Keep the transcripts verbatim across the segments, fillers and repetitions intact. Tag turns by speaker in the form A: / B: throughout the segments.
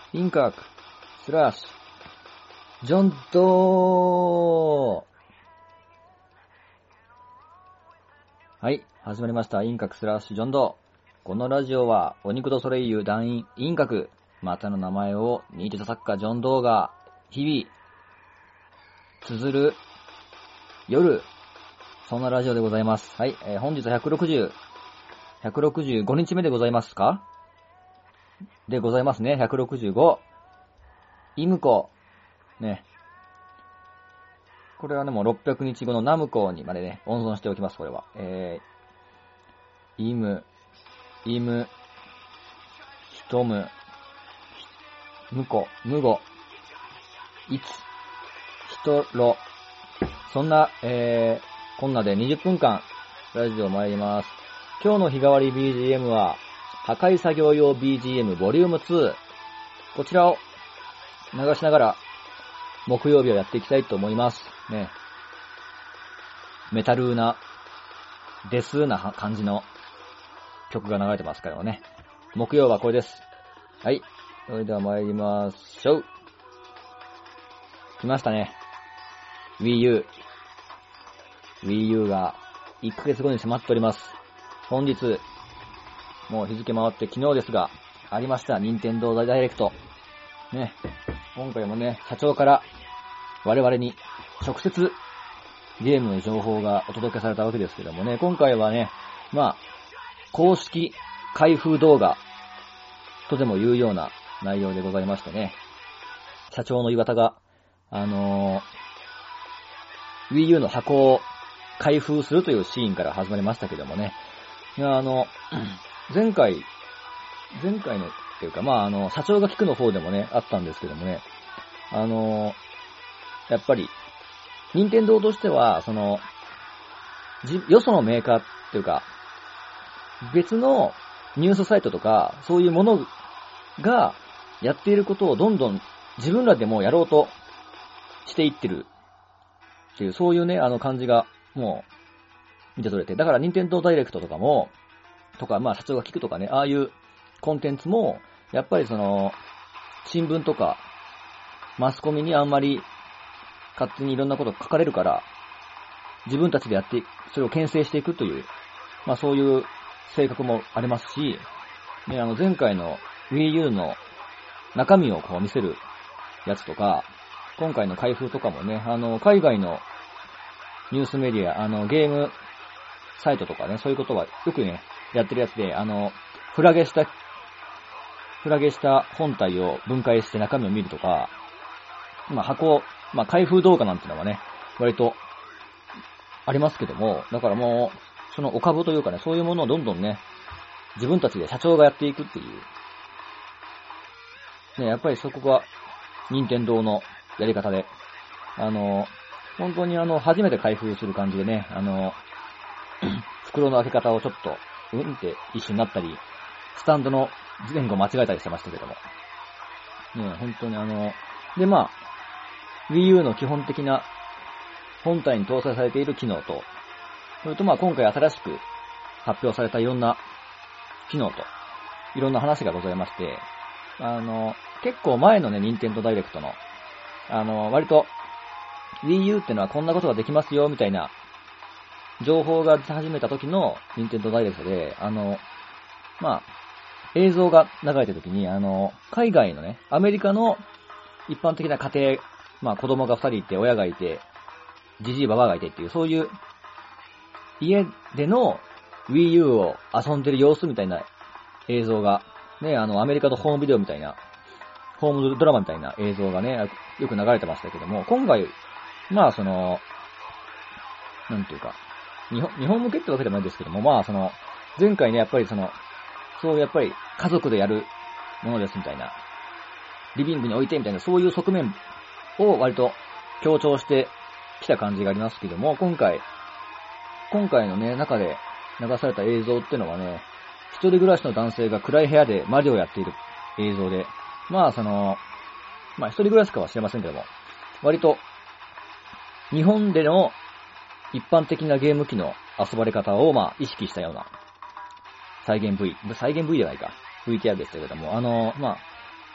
A: インカク、スラッシュ、ジョンドー。はい、始まりました。インカクスラッシュジョンドー。このラジオは、お肉とソレイユ団員インカク、またの名前をニート作家ジョンドーが、日々、綴る、夜、そんなラジオでございます。はい、えー、本日ひゃくろくじゅう、ひゃくろくじゅうごにちめでございますかでございますね。ひゃくろくじゅうご。イムコ。ね。これはね、もうろっぴゃくにちごのナムコにまでね、温存しておきます、これは。えー、イム、イム、ヒトム、ムコ、ムゴ、イツ、ヒトロ。そんな、えー、こんなでにじゅっぷんかん、ラジオ参ります。今日の日替わり ビージーエム は、破壊作業用 ビージーエム ボリュームツー。こちらを流しながら、木曜日をやっていきたいと思います。ね。メタルーな、デスーな感じの曲が流れてますからね。木曜はこれです。はい。それでは参りましょう。来ましたね。Wii U。Wii U がいっかげつごに迫っております。本日、もう日付回って昨日ですが、ありました、任天堂ダイレクト。ね。今回もね、社長から我々に直接ゲームの情報がお届けされたわけですけどもね、今回はね、まあ、公式開封動画とでも言うような内容でございましてね、社長の岩田が、あのー、Wii U の箱を開封するというシーンから始まりましたけどもね、いやあの、前回、前回のっていうか、まあ、あの、社長が聞くの方でもね、あったんですけどもね、あの、やっぱり、任天堂としては、その、よそのメーカーっていうか、別のニュースサイトとか、そういうものがやっていることをどんどん自分らでもやろうとしていってるっていう、そういうね、あの感じが、もう、見て取れて。だから任天堂ダイレクトとかも、とか、まあ社長が聞くとかね、ああいうコンテンツも、やっぱりその、新聞とか、マスコミにあんまり、勝手にいろんなこと書かれるから、自分たちでやって、それを牽制していくという、まあそういう性格もありますし、ね、あの前回の Wii U の中身をこう見せるやつとか、今回の開封とかもね、あの、海外のニュースメディア、あの、ゲームサイトとかね、そういうことはよくね、やってるやつで、あの、フラゲした、フラゲした本体を分解して中身を見るとか、まあ箱、まあ開封動画なんてのはね、割とありますけども、だからもう、そのお株というかね、そういうものをどんどんね、自分たちで社長がやっていくっていう。ね、やっぱりそこが、任天堂のやり方で、あの、本当にあの、初めて開封する感じでね、あの、袋の開け方をちょっと、うんって一緒になったり、スタンドの前後間違えたりしてましたけども。ね、本当にあの、でまあ、Wii U の基本的な本体に搭載されている機能と、それとまあ今回新しく発表されたいろんな機能と、いろんな話がございまして、あの、結構前のね、任天堂ダイレクトの、あの、割と Wii U ってのはこんなことができますよ、みたいな情報が出始めた時の任天堂ダイレクトで、あの、まあ、映像が流れてる時に、あの、海外のね、アメリカの一般的な家庭、まあ子供が二人いて、親がいて、じじいばばがいてっていう、そういう家での Wii U を遊んでる様子みたいな映像が、ね、あの、アメリカのホームビデオみたいな、ホームドラマみたいな映像がね、よく流れてましたけども、今回、まあその、なんていうか、日本、日本向けってわけでもないですけども、まあその、前回ね、やっぱりその、そうやっぱり家族でやるものですみたいな、リビングに置いてみたいな、そういう側面を割と強調してきた感じがありますけども、今回、今回のね、中で流された映像ってのはね、一人暮らしの男性が暗い部屋でマリオをやっている映像で、まあその、まあ一人暮らしかは知れませんけども、割と、日本での一般的なゲーム機の遊ばれ方をまあ意識したような再現 V、再現 V じゃないか、ブイティーアール でしたけども、あの、まあ、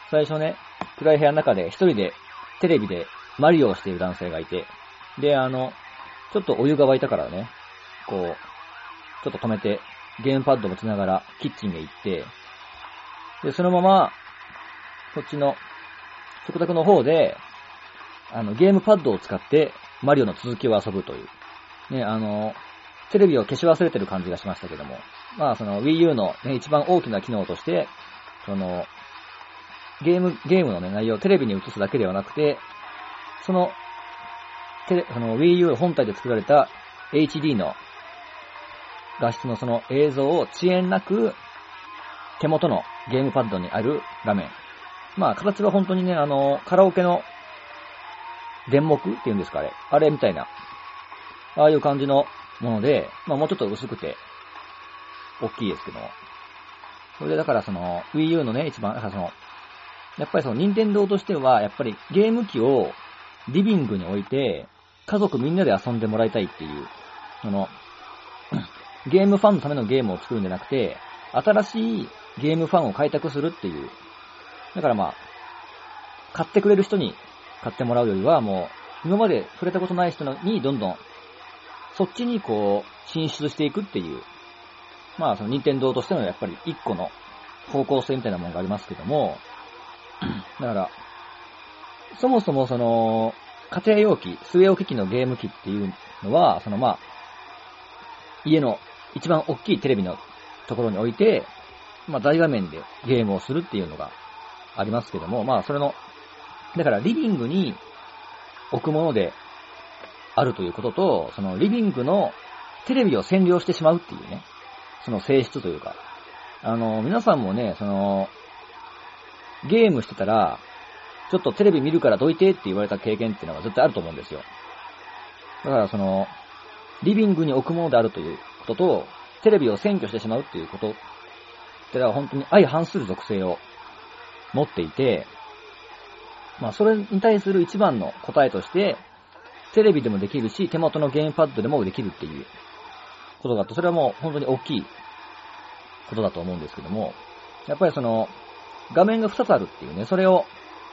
A: 最初ね、暗い部屋の中で一人でテレビでマリオをしている男性がいて、で、あの、ちょっとお湯が沸いたからね、こう、ちょっと止めて、ゲームパッドを持ちながらキッチンへ行って、で、そのまま、こっちの食卓の方で、あの、ゲームパッドを使ってマリオの続きを遊ぶという。ね、あの、テレビを消し忘れてる感じがしましたけども、まあその Wii U の、ね、一番大きな機能として、その、ゲーム、ゲームのね、内容をテレビに映すだけではなくて、その、テレ、その Wii U 本体で作られた エイチディー の画質のその映像を遅延なく手元のゲームパッドにある画面。まあ形は本当にね、あの、カラオケの電目っていうんですかあれ。あれみたいな。ああいう感じのもので、まあもうちょっと薄くて、大きいですけども。それでだからその Wii U のね、一番、その、やっぱりその任天堂としては、やっぱりゲーム機をリビングに置いて、家族みんなで遊んでもらいたいっていう、その、ゲームファンのためのゲームを作るんじゃなくて、新しいゲームファンを開拓するっていう。だからまあ、買ってくれる人に買ってもらうよりは、もう、今まで触れたことない人にどんどん、そっちにこう、進出していくっていう。まあ、その任天堂としてのやっぱり一個の方向性みたいなものがありますけども、だから、そもそもその、家庭用機、据え置き機のゲーム機っていうのは、そのまあ、家の一番大きいテレビのところに置いて、まあ大画面でゲームをするっていうのがありますけども、まあそれの、だからリビングに置くものであるということと、そのリビングのテレビを占領してしまうっていうね、その性質というか、あの、皆さんもね、その、ゲームしてたら、ちょっとテレビ見るからどいてって言われた経験っていうのが絶対あると思うんですよ。だからその、リビングに置くものであるということと、テレビを占拠してしまうっていうことってのは本当に相反する属性を持っていて、まあそれに対する一番の答えとして、テレビでもできるし、手元のゲームパッドでもできるっていうことがあって、それはもう本当に大きいことだと思うんですけども、やっぱりその、画面がふたつあるっていうね、それを、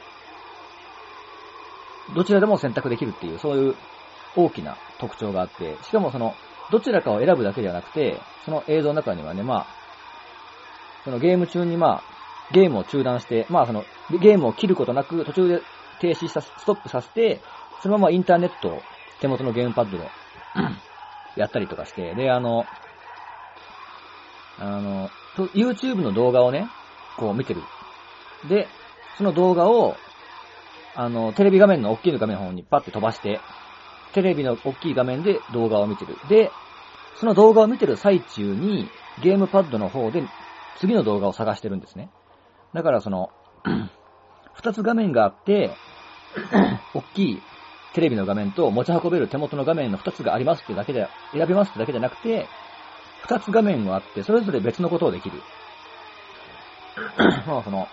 A: どちらでも選択できるっていう、そういう大きな特徴があって、しかもその、どちらかを選ぶだけではなくて、その映像の中にはね、まあ、そのゲーム中にまあ、ゲームを中断して、まあその、ゲームを切ることなく途中で停止さ、ストップさせて、そのままインターネットを手元のゲームパッドでやったりとかして、で、あの、あの、YouTube の動画をね、こう見てる。で、その動画を、あの、テレビ画面の大きい画面の方にパッて飛ばして、テレビの大きい画面で動画を見てる。で、その動画を見てる最中に、ゲームパッドの方で次の動画を探してるんですね。だからその、二つ画面があって、大きいテレビの画面と持ち運べる手元の画面の二つがありますってだけで、選びますってだけじゃなくて、二つ画面があって、それぞれ別のことをできる。まあその、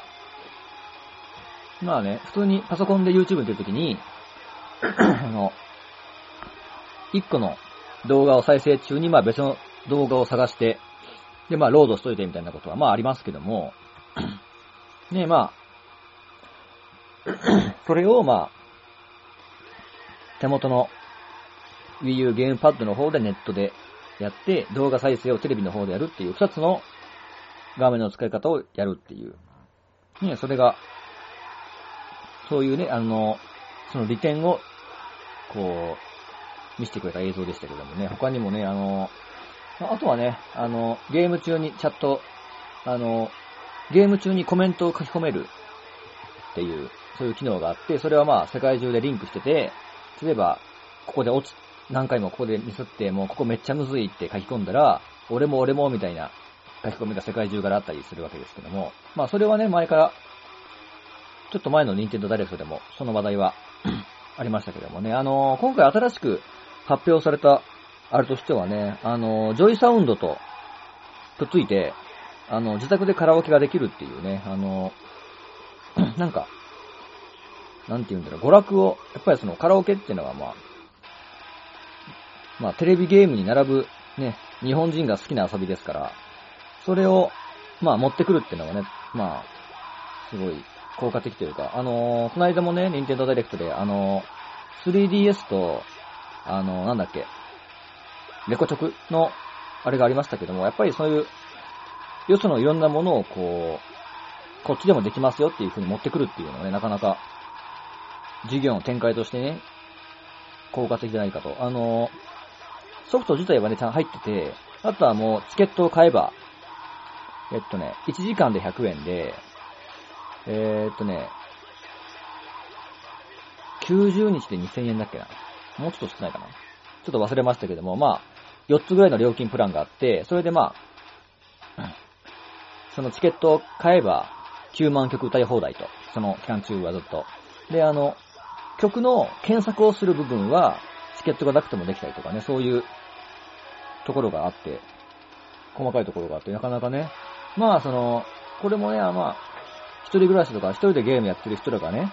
A: まあね、普通にパソコンで YouTube 見てるときに、あの、一個の動画を再生中にまあ別の動画を探して、でまあロードしといてみたいなことはまあありますけども、ねまあ、それをまあ、手元の Wii U ゲームパッドの方でネットでやって、動画再生をテレビの方でやるっていう二つの画面の使い方をやるっていう。ね、それが、そういうね、あの、その利点を、こう、見せてくれた映像でしたけどもね、他にもね、あの、あとはね、あの、ゲーム中にチャット、あの、ゲーム中にコメントを書き込めるっていう、そういう機能があって、それはまあ世界中でリンクしてて、例えば、ここで落ち、何回もここでミスって、もうここめっちゃむずいって書き込んだら、俺も俺もみたいな書き込みが世界中からあったりするわけですけども、まあそれはね、前から、ちょっと前の任天堂ダイレクトでもその話題はありましたけどもね、あのー、今回新しく発表されたあれとしてはね、あのー、ジョイサウンドとくっついて、あの、自宅でカラオケができるっていうね、あのー、なんか、なんて言うんだろう、娯楽を、やっぱりそのカラオケっていうのはまあ、まあテレビゲームに並ぶね、日本人が好きな遊びですから、それを、まあ持ってくるっていうのはね、まあ、すごい効果的というか、あのー、この間もね、任天堂ダイレクトで、あのー、スリーディーエス と、あのー、なんだっけ、レコチョクの、あれがありましたけども、やっぱりそういう、よそのいろんなものをこう、こっちでもできますよっていう風に持ってくるっていうのはね、なかなか、事業の展開としてね、効果的じゃないかと。あの、ソフト自体はね、ちゃんと入ってて、あとはもうチケットを買えば、えっとね、いちじかんでひゃくえんで、えー、っとね、きゅうじゅうにちでにせんえんだっけな。もうちょっと少ないかな。ちょっと忘れましたけども、まあ、よっつぐらいの料金プランがあって、それでまあ、そのチケットを買えばきゅうまんきょく歌い放題と。その期間中はずっと。で、あの、曲の検索をする部分は、チケットがなくてもできたりとかね、そういうところがあって、細かいところがあって、なかなかね、まあその、これもね、まあ、一人暮らしとか一人でゲームやってる人らがね、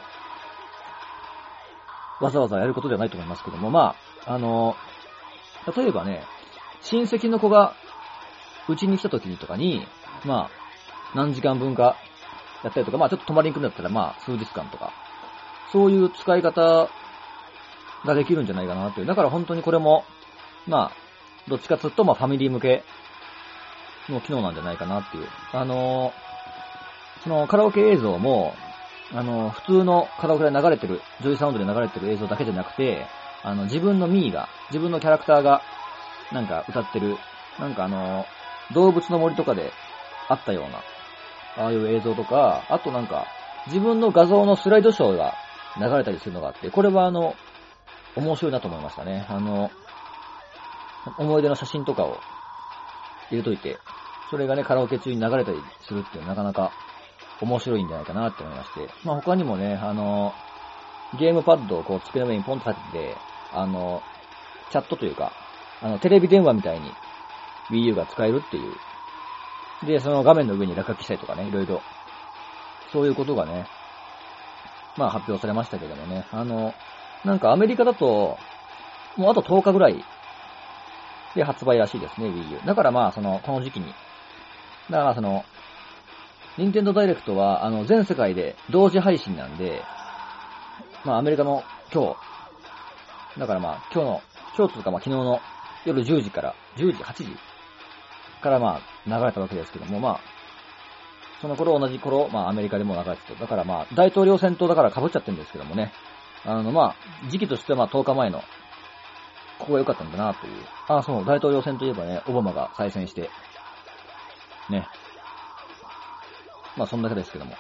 A: わざわざやることではないと思いますけども、まあ、あの、例えばね、親戚の子が、うちに来た時にとかに、まあ、何時間分かやったりとか、まあちょっと泊まりに来るんだったら、まあ数日間とか、そういう使い方ができるんじゃないかなっていう。だから本当にこれも、まあ、どっちかつうと、まあファミリー向けの機能なんじゃないかなっていう。あのー、そのカラオケ映像も、あのー、普通のカラオケで流れてる、ジョイサウンドで流れてる映像だけじゃなくて、あの、自分のミーが、自分のキャラクターが、なんか歌ってる、なんかあのー、動物の森とかであったような、ああいう映像とか、あとなんか、自分の画像のスライドショーが流れたりするのがあって、これはあの、面白いなと思いましたね。あの、思い出の写真とかを入れといて、それがね、カラオケ中に流れたりするっていうのはなかなか面白いんじゃないかなって思いまして。まあ他にもね、あの、ゲームパッドをこう机の上にポンと立てて、あの、チャットというか、あの、テレビ電話みたいに Wii U が使えるっていう。で、その画面の上に落書きしたりとかね、いろいろ。そういうことがね、まあ発表されましたけどもね。あの、なんかアメリカだと、もうあととおかぐらいで発売らしいですね、Wii U。だからまあ、その、この時期に。だからその、任天堂ダイレクトは、あの、全世界で同時配信なんで、まあアメリカの今日、だからまあ今日の、今日というかまあ昨日の夜じゅうじから、じゅうじ、はちじからまあ流れたわけですけども、まあ、その頃同じ頃、まあアメリカでも流れてて、だからまあ大統領選とだから被っちゃってるんですけどもね、あのまあ、時期としてはまあとおかまえの、ここが良かったんだなという。あ、そう、大統領選といえばね、オバマが再選して、ね。まあそんだけですけども。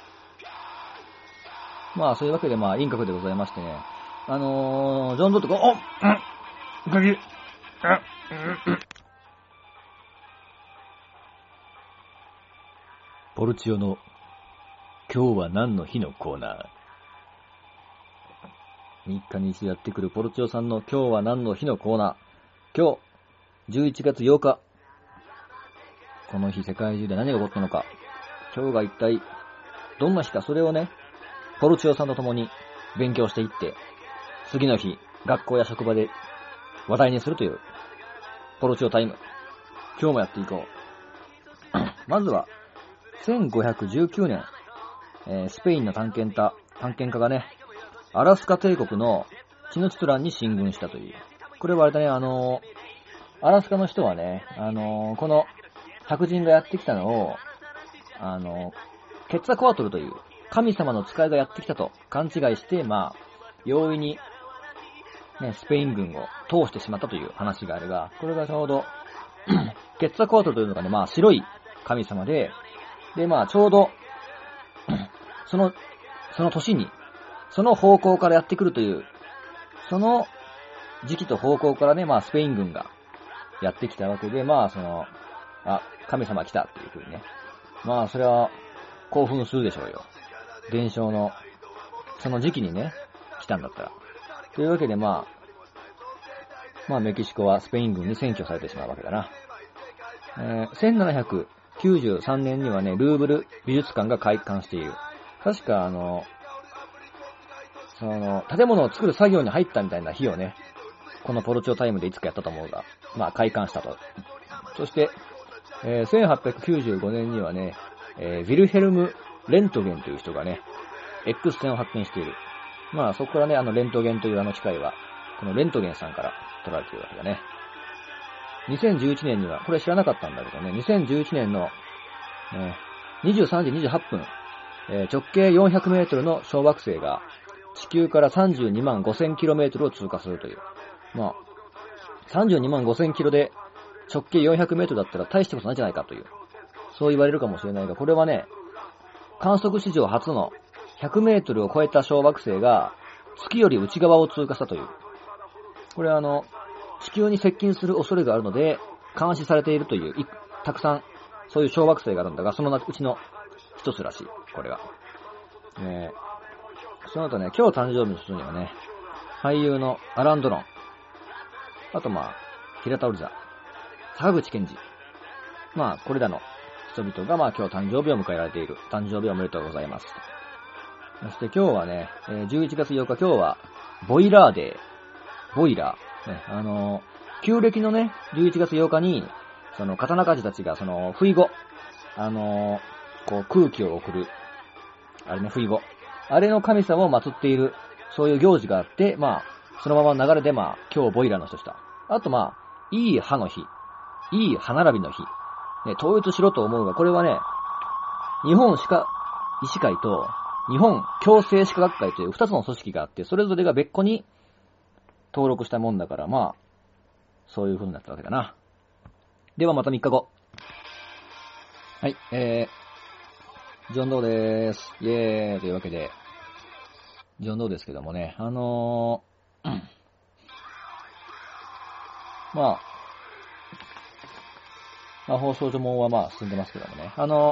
A: まあそういうわけでまあ、インカクでございましてね。あのー、ジョン・ドットが、おっうん鍵うんポルチオの、今日は何の日のコーナー。みっかに一度やってくるポルチオさんの今日は何の日のコーナー。今日、じゅういちがつようか。この日世界中で何が起こったのか。今日が一体どんな日か、それをね、ポルチオさんと共に勉強していって、次の日、学校や職場で話題にするという、ポルチオタイム。今日もやっていこう。まずは、せんごひゃくじゅうきゅうねん、えー、スペインの探検家、探検家がね、アラスカ帝国のチノチトランに進軍したという。これはあれだね、あのー、アラスカの人はね、あのー、この白人がやってきたのを、あのー、ケッツァコアトルという神様の使いがやってきたと勘違いして、まあ、容易に、ね、スペイン軍を通してしまったという話があるが、これがちょうど、ケッツァコアトルというのがね、まあ、白い神様で、で、まあ、ちょうど、その、その年に、その方向からやってくるという、その時期と方向からね、まあ、スペイン軍がやってきたわけで、まあ、その、あ、神様来たっていう風にね。まあ、それは、興奮するでしょうよ。伝承の、その時期にね、来たんだったら。というわけで、まあ、まあ、メキシコはスペイン軍に占拠されてしまうわけだな。えー、せんななひゃくきゅうじゅうさんねんにはね、ルーブル美術館が開館している。確か、あの、その、建物を作る作業に入ったみたいな日をね、このポルチオタイムでいつかやったと思うが、まあ、開館したと。そして、えー、せんはっぴゃくきゅうじゅうごねんにはね、えー、ヴィルヘルム・レントゲンという人がね、X 線を発見している。まあそこからね、あのレントゲンというあの機械は、このレントゲンさんから取られているわけだね。にせんじゅういちねんには、これ知らなかったんだけどね、にせんじゅういちねんの、ね、にじゅうさんじにじゅうはっぷん、えー、直径よんひゃくメートルの小惑星が地球からさんじゅうにまんごせんキロメートルを通過するという。まあ、さんじゅうにまんごせんキロで直径よんひゃくメートルだったら大したことないじゃないかという。そう言われるかもしれないが、これはね、観測史上初のひゃくメートルを超えた小惑星が月より内側を通過したという。これはあの、地球に接近する恐れがあるので、監視されているという、たくさんそういう小惑星があるんだが、そのうちの一つらしい、これが。ね、その後ね、今日誕生日の人にはね、俳優のアラン・ドロン、あとまあ、平田織座、坂口健二、まあ、これらの人々がまあ今日誕生日を迎えられている。誕生日おめでとうございます。そして今日はね、じゅういちがつようか、今日は、ボイラーデー。ボイラー。ね、あのー、旧暦のね、じゅういちがつようかに、その、刀鍛冶たちが、その、不意後、あのー、こう、空気を送る、あれね、不意後。あれの神様を祀っている、そういう行事があって、まあ、そのまま流れで、まあ、今日ボイラーの日とした。あと、まあ、いい歯の日、いい歯並びの日、ね、統一しろと思うが、これはね、日本歯科医師会と、日本矯正歯科学会という二つの組織があって、それぞれが別個に登録したもんだから、まあ、そういう風になったわけだな。ではまたみっかご。はい、えー、ジョンドーでーす。イェーイというわけで、ジョンドーですけどもね、あのー、まあ、魔法少女もんはまあ進んでますけどもね、あの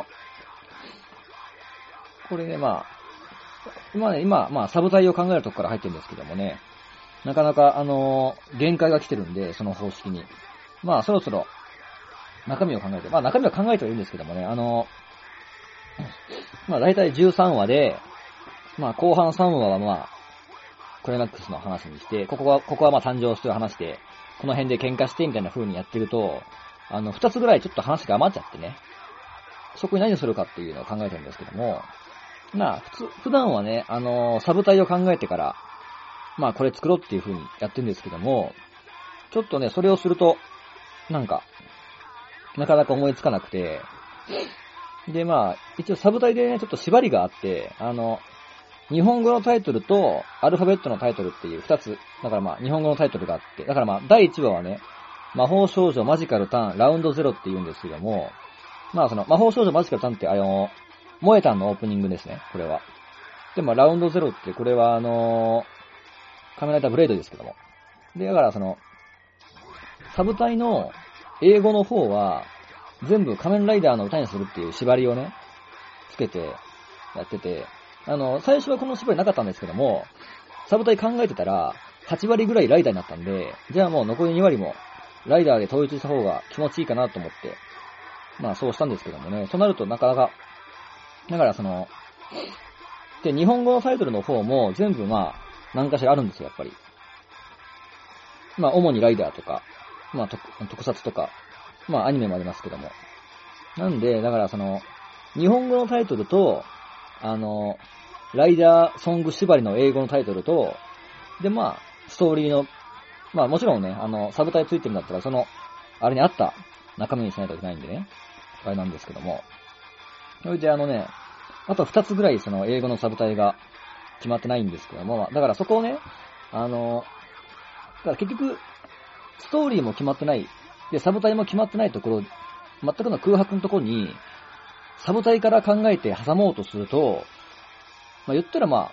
A: ー、これね、まあ、今ね、今、まあ、サブタイを考えるとこから入ってるんですけどもね、なかなか、あのー、限界が来てるんで、その方式に。まあ、そろそろ、中身を考えて、まあ、中身は考えてはいるんですけどもね、あのー、まあ、だいたいじゅうさんわで、まあ、後半さんわはまあ、クライマックスの話にして、ここは、ここはまあ、誕生してる話で、この辺で喧嘩してみたいな風にやってると、あの、二つぐらいちょっと話が余っちゃってね、そこに何をするかっていうのを考えてるんですけども、まあ、普通、普段はね、あのー、サブタイを考えてから、まあ、これ作ろうっていう風にやってるんですけども、ちょっとね、それをすると、なんか、なかなか思いつかなくて、で、まあ、一応サブタイでね、ちょっと縛りがあって、あの、日本語のタイトルと、アルファベットのタイトルっていう二つ、だからまあ、日本語のタイトルがあって、だからまあ、だいいちわはね、魔法少女マジカルターンラウンドゼロって言うんですけども、まあ、その、魔法少女マジカルターンって、あの、萌えたんのオープニングですね、これは。で、まあ、ラウンドゼロって、これはあのー、仮面ライダーブレードですけども。で、だからその、サブタイの英語の方は、全部仮面ライダーの歌にするっていう縛りをね、つけてやってて、あの、最初はこの縛りなかったんですけども、サブタイ考えてたら、はちわりぐらいライダーになったんで、じゃあもう残りにわりも、ライダーで統一した方が気持ちいいかなと思って、まあそうしたんですけどもね、となるとなかなか、だからその、で、日本語のタイトルの方も全部まあ、何かしらあるんですよ、やっぱり。まあ、主にライダーとか、まあ、特撮とか、まあ、アニメもありますけども。なんで、だからその、日本語のタイトルと、あの、ライダーソング縛りの英語のタイトルと、で、まあ、ストーリーの、まあもちろんね、あの、サブタイついてるんだったら、その、あれに合った中身にしないといけないんでね、あれなんですけども。それであのね、あと二つぐらいその英語のサブタイが決まってないんですけども、だからそこをね、あの、だから結局、ストーリーも決まってない、で、サブタイも決まってないところ、全くの空白のところに、サブタイから考えて挟もうとすると、まあ言ったらま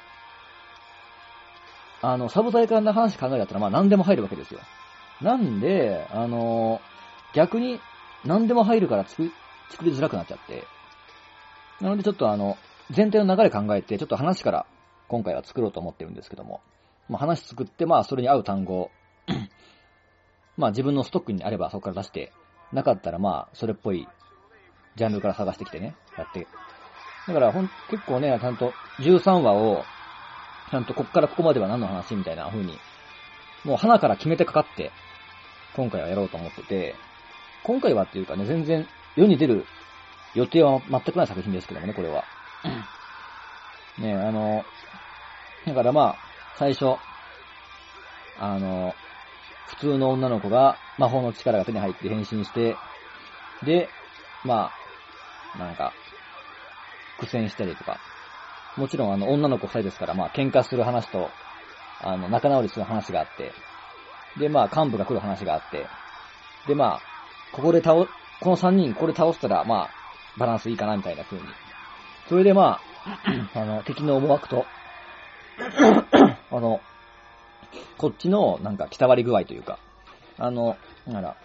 A: あ、あの、サブタイからの話考えだったらまあ何でも入るわけですよ。なんで、あの、逆に何でも入るから作り、作りづらくなっちゃって、なのでちょっとあの、全体の流れ考えて、ちょっと話から今回は作ろうと思ってるんですけども、まあ話作って、まあそれに合う単語を、まあ自分のストックにあればそこから出して、なかったらまあそれっぽいジャンルから探してきてね、やって。だからほん、結構ね、ちゃんとじゅうさんわを、ちゃんとこっからここまでは何の話みたいな風に、もう花から決めてかかって、今回はやろうと思ってて、今回はっていうかね、全然世に出る予定は全くない作品ですけどもね、これは。 ね、あの、だからまあ、最初、あの、普通の女の子が魔法の力が手に入って変身して、で、まあ、なんか、苦戦したりとか、もちろんあの女の子二人ですから、まあ喧嘩する話と、あの仲直りする話があって、でまあ幹部が来る話があって、でまあ、ここで倒、この三人ここで倒したら、まあ、バランスいいかなみたいな風に。それでまあ、あの、敵の思惑と、あの、こっちのなんか北割り具合というか、あの、なら、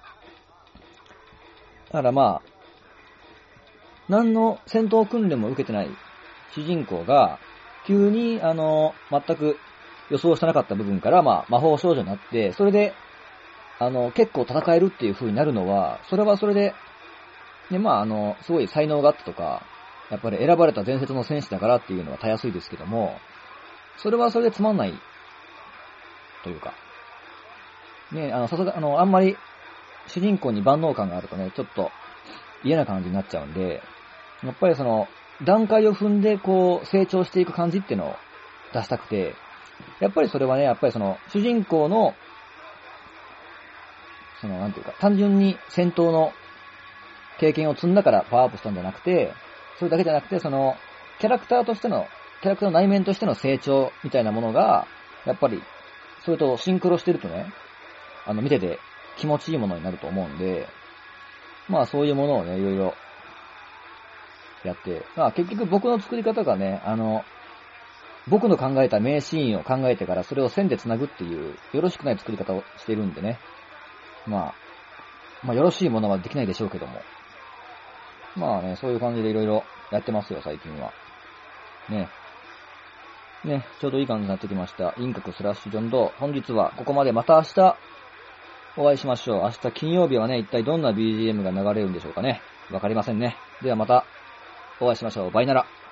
A: だからまあ、何の戦闘訓練も受けてない主人公が、急に、あの、全く予想してなかった部分から、まあ、魔法少女になって、それで、あの、結構戦えるっていう風になるのは、それはそれで、ね、まあ、あの、すごい才能があったとか、やっぱり選ばれた伝説の戦士だからっていうのはたやすいですけども、それはそれでつまんない、というか。ね、あの、さすが、あの、あんまり、主人公に万能感があるとね、ちょっと嫌な感じになっちゃうんで、やっぱりその、段階を踏んでこう、成長していく感じっていうのを出したくて、やっぱりそれはね、やっぱりその、主人公の、その、なんていうか、単純に戦闘の経験を積んだからパワーアップしたんじゃなくて、それだけじゃなくて、その、キャラクターとしての、キャラクターの内面としての成長みたいなものが、やっぱり、それとシンクロしてるとね、あの、見てて気持ちいいものになると思うんで、まあそういうものをね、いろいろやって、まあ結局僕の作り方がね、あの、僕の考えた名シーンを考えてからそれを線で繋ぐっていう、よろしくない作り方をしているんでね。まあ、まあよろしいものはできないでしょうけども。まあね、そういう感じでいろいろやってますよ、最近は。ね。ね、ちょうどいい感じになってきました。インカクスラッシュジョンドー。本日はここまで。また明日お会いしましょう。明日金曜日はね、一体どんな ビージーエム が流れるんでしょうかね。わかりませんね。ではまたお会いしましょう。バイナラ。